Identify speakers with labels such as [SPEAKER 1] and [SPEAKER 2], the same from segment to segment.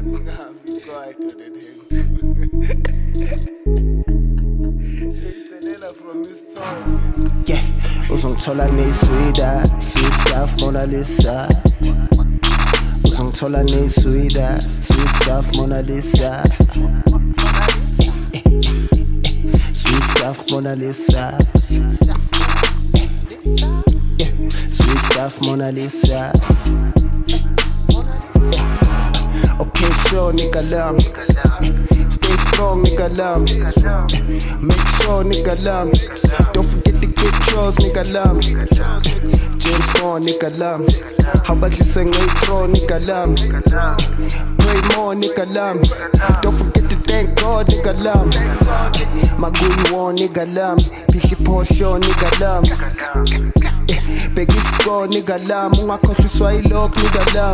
[SPEAKER 1] Yeah, uzongithola nesweeter, sweet stuff Mona Lisa. Uzongithola nesweeter, sweet stuff Mona Lisa. Sweet stuff Mona Lisa. Yeah, sweet stuff Mona Lisa. Okay, sure, nigga lam. Stay strong, nigga lam. Make sure, nigga lam. Don't forget to get yours, nigga lam. James Bond, nigga lam. How about you sing intro, nigga lam? Pray more, nigga lam. Don't forget to thank God, nigga lam. Magui one, nigga lam. Pishi Porsche, nigga lam. Peggy score, nigga lam. Ungakhohlwa iswahilok, nigga lam.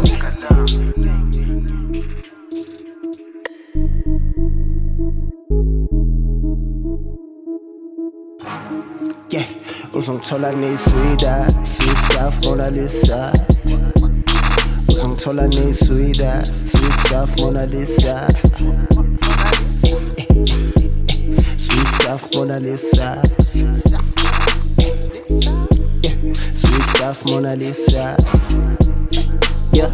[SPEAKER 1] Yeah, uzongithola nesweeter, sweet stuff Mona Lisa. Uzongithola nesweeter, sweet stuff Mona Lisa. Sweet stuff Mona Lisa. Yeah, sweet stuff Mona Lisa. Yeah.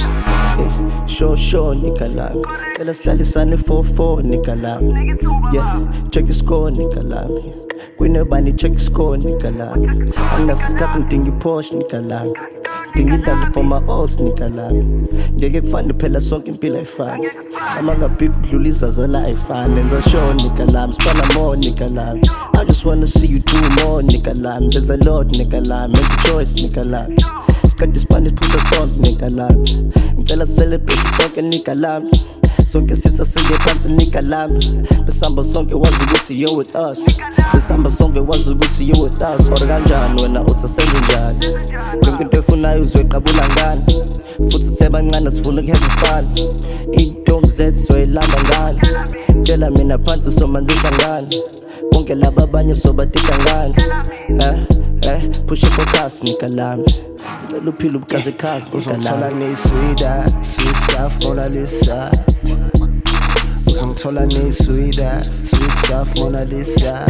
[SPEAKER 1] Sure, nigga lam. Tell us Lalisane 4-4, nigga lam. Yeah, check your score, nigga lam. When nobody check your score, nigga lam. And that's cutting thing you push, nigga lam. Thing you done for my old nigga lam. You get fun, the pillar song can be like fun. Among the people who lose as a life, and there's a show, nigga lam. Spend more, nigga lam. I just wanna see you do more, nigga lam. There's a lot, nigga lam. Make a choice, nigga lam. Got this Spanish put a song, nigga lam. Ngicela celebrate sonke nigga lam. Sonke sitha singephansi nigga lam. Besamba sonke wazi ukuthi you with us. Besamba sonke wazi ukuthi you with us. Or kanjani wena uthi senze njani? Yonke into efunayo uzoyiqabula ngani? Futhi sebancane sifuna ukuhave fun. Intombi zethu soyilanda ngani? Tshela mina phansi somanzisa ngani? Bonke laba abanye sobatika ngani? Push it for cast nigga lam. Ngicela uphile ubukaze khazi uzongithola nesweeter, sweet stuff Mona Lisa. Uzongithola nesweeter, sweet stuff Mona Lisa.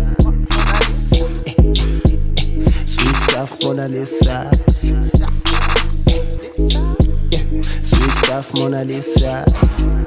[SPEAKER 1] Sweet stuff Mona Lisa. Yeah, sweet stuff Mona Lisa.